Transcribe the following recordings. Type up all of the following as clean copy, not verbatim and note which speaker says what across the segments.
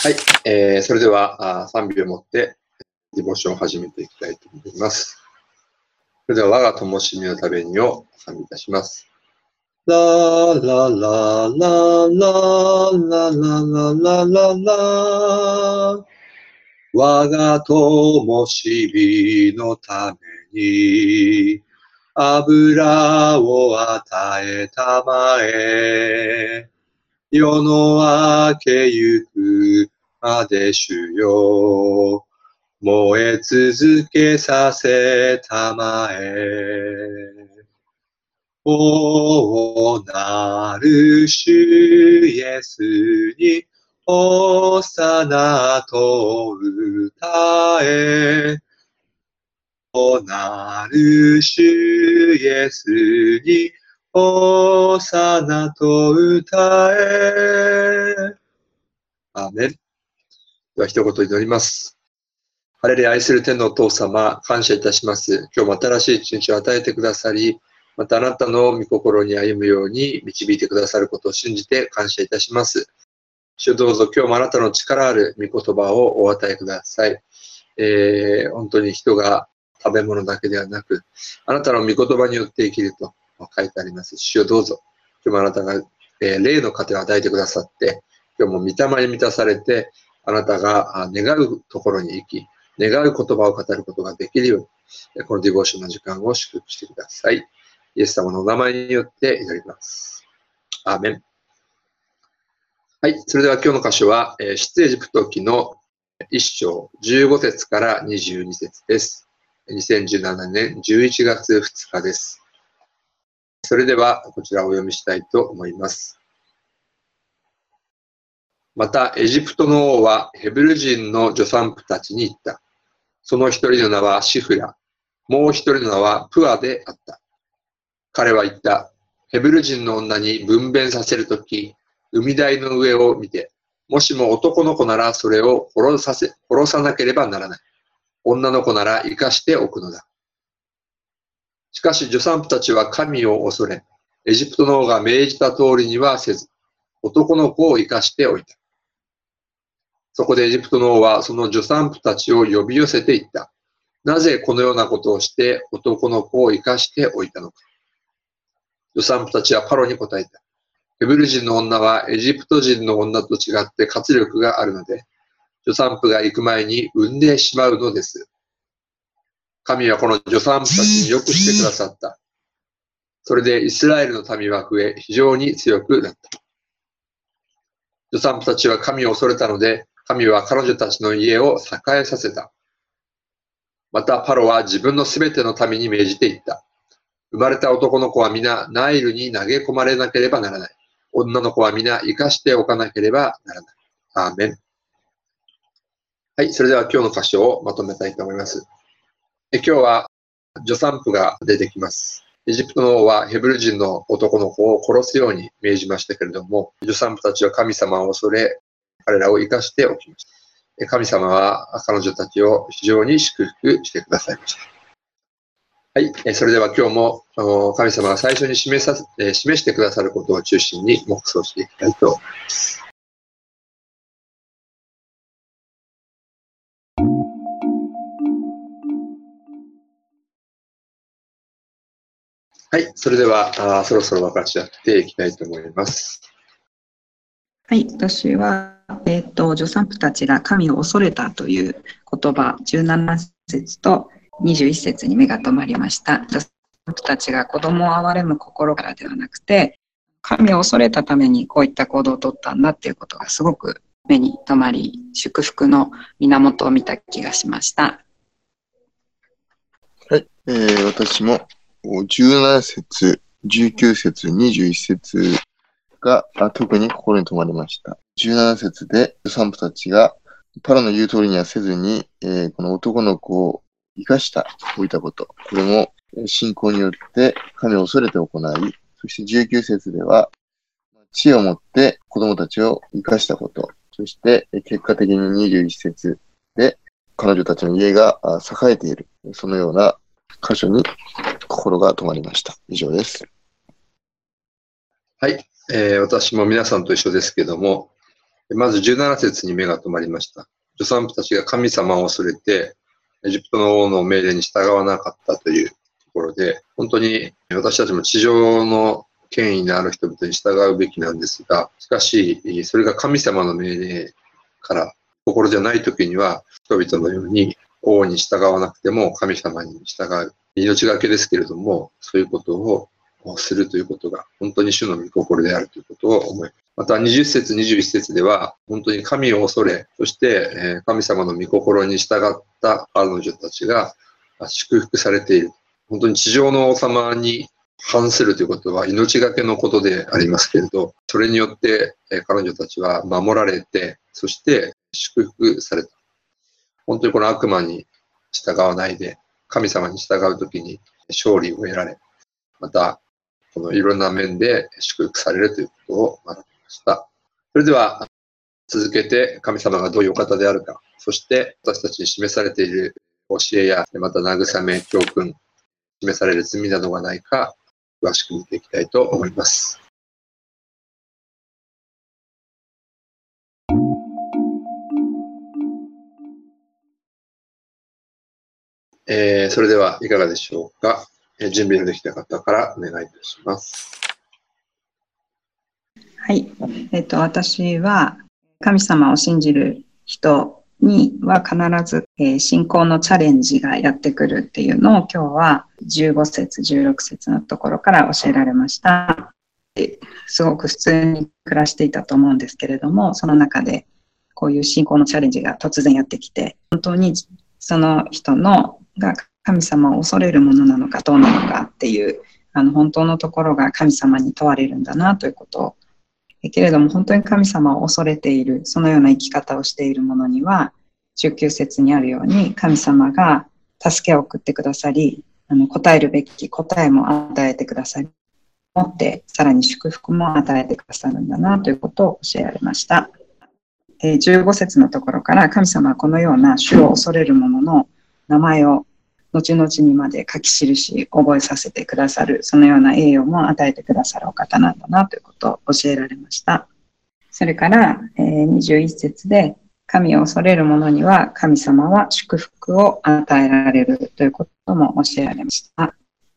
Speaker 1: はい、それでは3秒をもってディボーションを始めていきたいと思います。それでは我が灯火のためにを賛美いたします。ラララララララララララ我が灯火のために油を与えたまえ世の明けゆくまで主よ燃え続けさせたまえ大なる主イエスにおさなと歌え大なる主イエスにおさなと歌えアーメン。では一言祈ります。ハレルヤ愛する天のお父様、感謝いたします。今日も新しい一日を与えてくださり、またあなたの御心に歩むように導いてくださることを信じて感謝いたします。主どうぞ今日もあなたの力ある御言葉をお与えください。本当に人が食べ物だけではなく、あなたの御言葉によって生きると書いてあります。主よどうぞ、今日もあなたが、霊の糧を与えてくださって、今日も御霊に満たされて、あなたが願うところに行き、願う言葉を語ることができるように、このディボーションの時間を祝福してください。イエス様のお名前によって祈ります。アーメン。はい、それでは今日の箇所は、出エジプト記の1章15節から22節です。2017年11月2日です。それではこちらをお読みしたいと思います。また、エジプトの王はヘブル人の助産婦たちに言った。その一人の名はシフラ、もう一人の名はプアであった。彼は言った。ヘブル人の女に分娩させるとき、海台の上を見て、もしも男の子ならそれを殺さなければならない。女の子なら生かしておくのだ。しかし助産婦たちは神を恐れ、エジプトの王が命じた通りにはせず、男の子を生かしておいた。そこでエジプトの王はその助産婦たちを呼び寄せていった。なぜこのようなことをして男の子を生かしておいたのか。助産婦たちはパロに答えた。ヘブル人の女はエジプト人の女と違って活力があるので、助産婦が行く前に産んでしまうのです。神はこの助産婦たちによくしてくださった。それでイスラエルの民は増え、非常に強くなった。助産婦たちは神を恐れたので、神は彼女たちの家を栄えさせた。またパロは自分のすべての民に命じていった。生まれた男の子は皆ナイルに投げ込まれなければならない。女の子は皆生かしておかなければならない。アーメン。はい、それでは今日の箇所をまとめたいと思います。今日は助産婦が出てきます。エジプトの王はヘブル人の男の子を殺すように命じましたけれども、助産婦たちは神様を恐れ、彼らを生かしておきました。神様は彼女たちを非常に祝福してくださいました。はい、それでは今日も神様が最初に示してくださることを中心に黙想していきたいと思います。はい、それではそろそろ分かち合っていきたいと思います。
Speaker 2: はい、私は、助産婦たちが神を恐れたという言葉、17節と21節に目が留まりました。助産婦たちが子供を憐れむ心からではなくて、神を恐れたためにこういった行動をとったんだっていうことがすごく目に留まり、祝福の源を見た気がしました。
Speaker 3: はい、私も17節、19節、21節が特に心に留まりました。17節で助産婦たちがパロの言う通りにはせずに、この男の子を生かしておいたこと。これも信仰によって神を恐れて行い、そして19節では知恵を持って子供たちを生かしたこと。そして結果的に21節で彼女たちの家が栄えている。そのような箇所に心が止まりました。以上です。
Speaker 1: はい、私も皆さんと一緒ですけども、 まず17節に目が留まりました。助産婦たちが神様を恐れて、エジプトの王の命令に従わなかったというところで、本当に私たちも地上の権威のある人々に従うべきなんですが、しかし、それが神様の命令から心じゃない時には、人々のように王に従わなくても神様に従う。命がけですけれども、そういうことをするということが本当に主の御心であるということを思います。また20節、21節では本当に神を恐れ、そして神様の御心に従った彼女たちが祝福されている。本当に地上の王様に反するということは命がけのことでありますけれど、それによって彼女たちは守られて、そして祝福された。本当にこの悪魔に従わないで、神様に従うときに勝利を得られ、またこのいろんな面で祝福されるということを学びました。それでは続けて神様がどういうお方であるか、そして私たちに示されている教えや、また慰め、教訓、示される罪などがないか、詳しく見ていきたいと思います。それではいかがでしょうか。準備のできた方からお願いいたします。
Speaker 2: はい。私は神様を信じる人には必ず、信仰のチャレンジがやってくるっていうのを今日は15節、16節のところから教えられました。すごく普通に暮らしていたと思うんですけれども、その中でこういう信仰のチャレンジが突然やってきて、本当にその人が神様を恐れるものなのかどうなのかっていう、本当のところが神様に問われるんだなということを、けれども本当に神様を恐れている、そのような生き方をしている者には、19節にあるように神様が助けを送ってくださり、答えるべき答えも与えてくださり、持ってさらに祝福も与えてくださるんだなということを教えられました。15節のところから神様はこのような主を恐れる者の名前を後々にまで書き記し覚えさせてくださる、そのような栄誉も与えてくださるお方なんだなということを教えられました。それから、21節で神を恐れる者には神様は祝福を与えられるということも教えられました。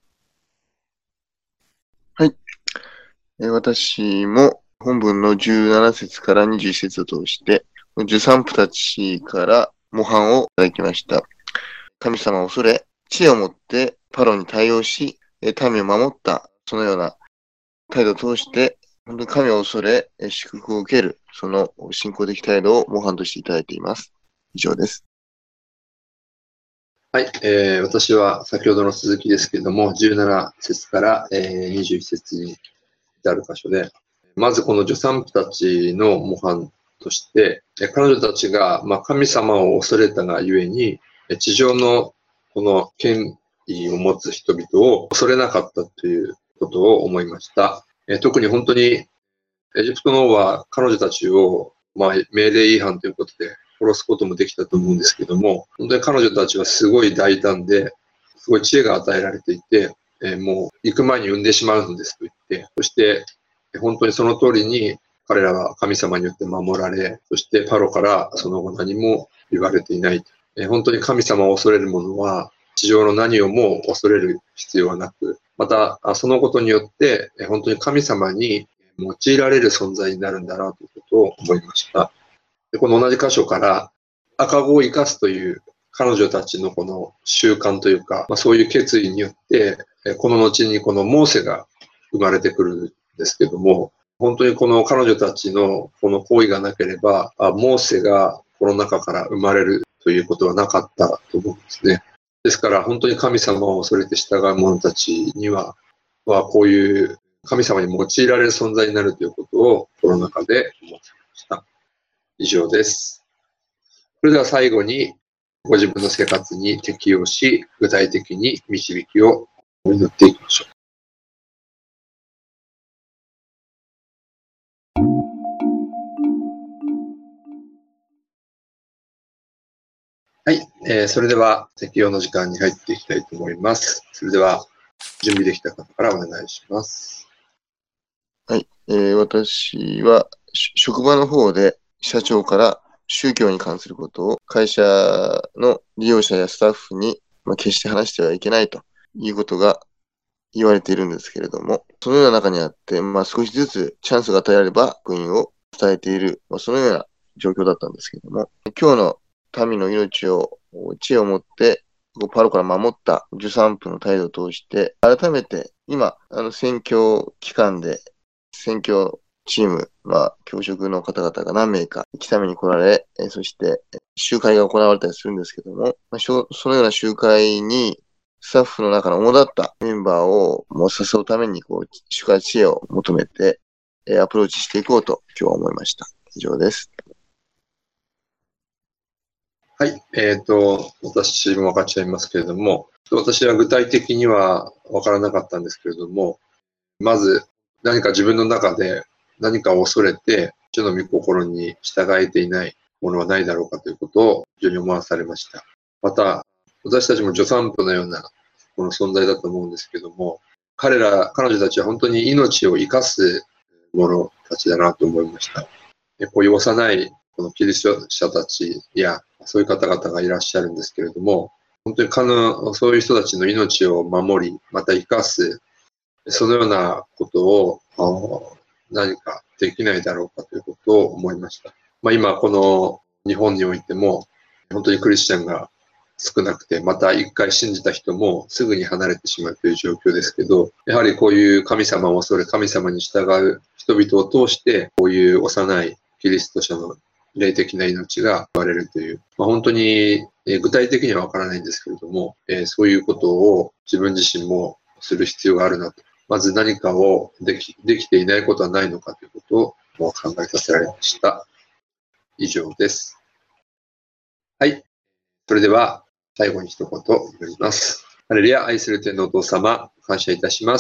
Speaker 3: はい。私も本文の17節から21節を通して、助産婦たちから模範をいただきました。神様を恐れ、知恵を持ってパロに対応し、民を守った、そのような態度を通して、本当に神を恐れ、祝福を受ける、その信仰的態度を模範としていただいています。以上です。
Speaker 1: はい、私は先ほどの続きですけれども、17節から、21節に至る箇所で、まずこの助産婦たちの模範として、彼女たちが、神様を恐れたがゆえに、地上のこの権威を持つ人々を恐れなかったということを思いました。特に本当にエジプトの王は彼女たちを、命令違反ということで殺すこともできたと思うんですけども、本当に彼女たちはすごい大胆で、すごい知恵が与えられていて、もう行く前に産んでしまうんですと言って、そして本当にその通りに彼らは神様によって守られ、そしてパロからその後何も言われていない。本当に神様を恐れる者は地上の何をも恐れる必要はなく、またそのことによって本当に神様に用いられる存在になるんだなということを思いました。でこの同じ箇所から赤子を生かすという彼女たちのこの習慣というか、そういう決意によってこの後にこのモーセが生まれてくるんですけども、本当にこの彼女たちのこの行為がなければ、モーセがこの中から生まれるということはなかったと思うんですね。ですから本当に神様を恐れて従う者たちには、こういう神様に用いられる存在になるということをこの中で思いました。以上です。それでは最後にご自分の生活に適用し、具体的に導きを祈っていきましょう。はい、それでは適用の時間に入っていきたいと思います。それでは準備できた方からお願いします。
Speaker 3: はい、私は職場の方で社長から宗教に関することを会社の利用者やスタッフに決して話してはいけないということが言われているんですけれども、そのような中にあって、少しずつチャンスが与えられれば福音を伝えている、そのような状況だったんですけれども、今日の民の命を知恵を持ってパロから守った13分の態度を通して、改めて今、選挙期間で選挙チーム、教職の方々が何名か北見に来られ、そして集会が行われたりするんですけども、そのような集会にスタッフの中の主だったメンバーを誘うために集会知恵を求めてアプローチしていこうと今日は思いました。以上です。
Speaker 1: はい。私も分かっちゃいますけれども、私は具体的には分からなかったんですけれども、まず何か自分の中で何かを恐れて、主の御心に従えていないものはないだろうかということを非常に思わされました。また、私たちも助産婦のようなこの存在だと思うんですけども、彼女たちは本当に命を生かす者たちだなと思いました。こういう幼いこのキリスト者たちやそういう方々がいらっしゃるんですけれども、本当にそういう人たちの命を守り、また生かす、そのようなことを何かできないだろうかということを思いました。今この日本においても本当にクリスチャンが少なくて、また一回信じた人もすぐに離れてしまうという状況ですけど、やはりこういう神様を恐れ神様に従う人々を通して、こういう幼いキリスト者の霊的な命が生まれるという、本当に具体的にはわからないんですけれども、そういうことを自分自身もする必要があるなと。まず何かをできていないことはないのかということを考えさせられました。以上です。はい。それでは最後に一言祈ります。ハレルヤ、愛する天のお父様、感謝いたします。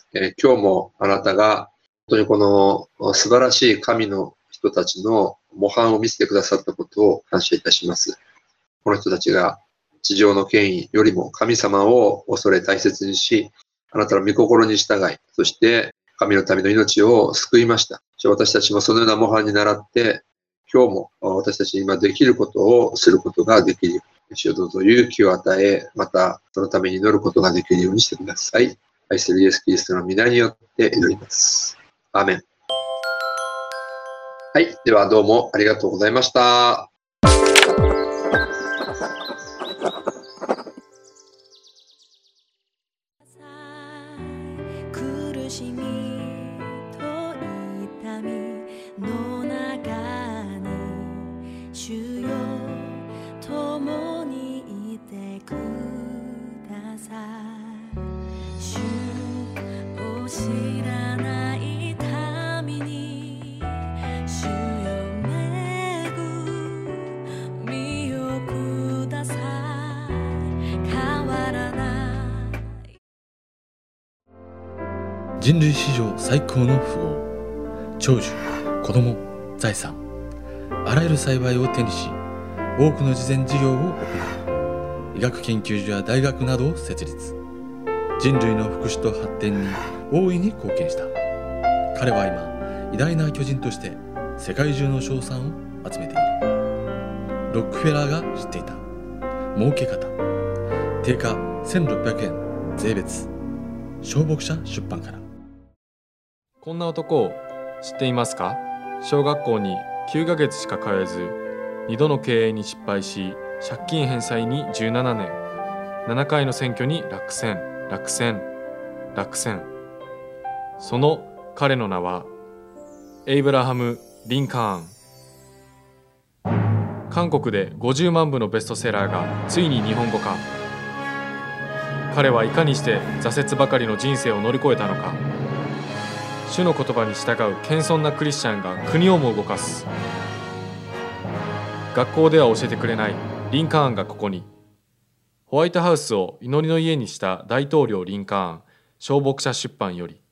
Speaker 1: 今日もあなたが本当にこの素晴らしい神の人たちの模範を見せてくださったことを感謝いたします。この人たちが地上の権威よりも神様を恐れ大切にし、あなたの御心に従い、そして神の民の命を救いました。私たちもそのような模範に倣って、今日も私たちに今できることをすることができる。主よどうぞ勇気を与え、またそのために祈ることができるようにしてください。愛するイエス・キリストの皆によって祈ります。アーメン。はい。ではどうもありがとうございました。
Speaker 4: 苦しみと痛みの中に主よ共にいてください。主を知らない民に主よ恵みをください。変わらない
Speaker 5: 人類史上最高の富豪、長寿、子供、財産、あらゆる幸いを手にし、多くの慈善事業を行い、医学研究所や大学などを設立。人類の福祉と発展に大いに貢献した。彼は今、偉大な巨人として世界中の称賛を集めている。ロックフェラーが知っていた儲け方。定価1600円税別。小牧者出版から。
Speaker 6: こんな男を知っていますか？小学校に9ヶ月しか通えず、2度の経営に失敗し、借金返済に17年、7回の選挙に落選。その彼の名は、エイブラハム・リンカーン。韓国で50万部のベストセラーがついに日本語化。彼はいかにして挫折ばかりの人生を乗り越えたのか。主の言葉に従う謙遜なクリスチャンが国をも動かす。学校では教えてくれないリンカーンがここに。ホワイトハウスを祈りの家にした大統領リンカーン、小牧者出版より。